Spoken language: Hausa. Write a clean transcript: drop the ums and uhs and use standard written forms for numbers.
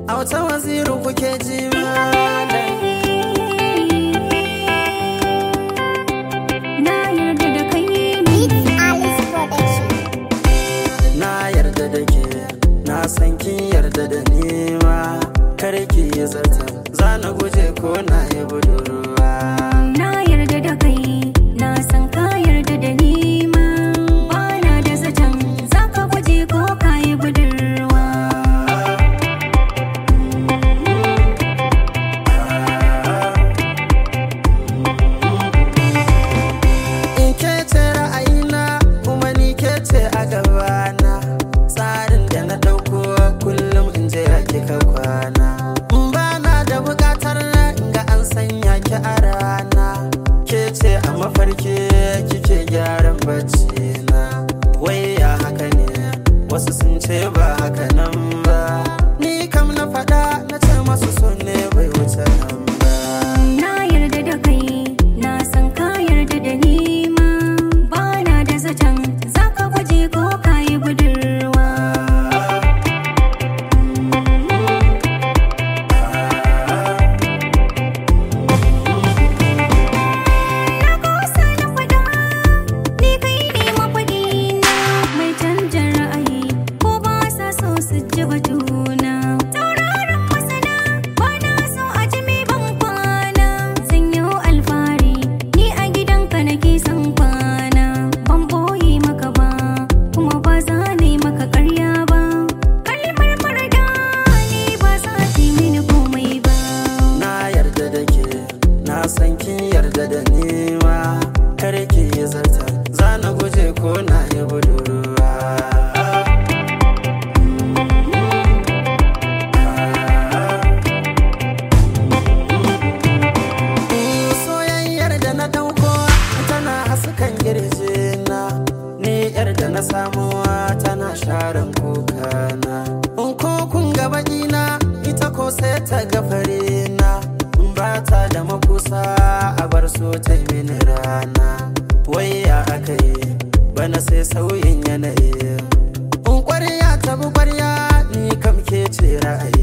auta waziru kuke ji malam. Na yarda da kai ne. Alice Production. Na yarda da ke, na san kin yarda da ni ma. Kar ki yi zata, za na guje ko na yi budurwa. Na yarda da kai, na san ka yarda da ni ma. Bana da zaton za ka guje ko ka yi budurwa. In ke ce ra'ayina kuma ni ke ce a gabana. Tsarin da na ɗauko kullum in je ya kika kwana. Bana da buƙatar ga an sanya ki a rana. Ke ce a mafarki kike gyaran bacci na. Wai ya haka ne, wasu sun ce ba haka nan ba. Ni kam na faɗa na ce masu so ne bai wuce nan ba. Na yarda da kai, na san ka yarda da ni ma. Bana da zaton za ka guje ko ka yi budurwa. Na kosa na faɗa, ni kai ne mafaɗina. Mai canja ra'ayi ko ba sa so su ji batuna. Tauraron masana ba na so a ji mai ban kwana. Sanyo alfahari ni a gidanka nake son kwana. Ban ɓoye maka ba kuma ba za na yi maka ƙarya ba. Kalmar marda ni ba za ta yi mini komai ba. Na yarda da ke, na san kin yarda da ni ma. Kar ki yi zata, za na guje ko na yi budurwa. Soyayyar da na ɗauko tana haskan girjina. Ni yar da na samuwa tana sharan kukana. In ko kun ga baƙina ita ko sai ta ga farina. Ba ta da makusa a bar so ta yi mini rana. Wai ya aka yi bana sai sauyin yanayi. In ƙwarya ta bi ƙwarya ni kam ke ce ra'ayi.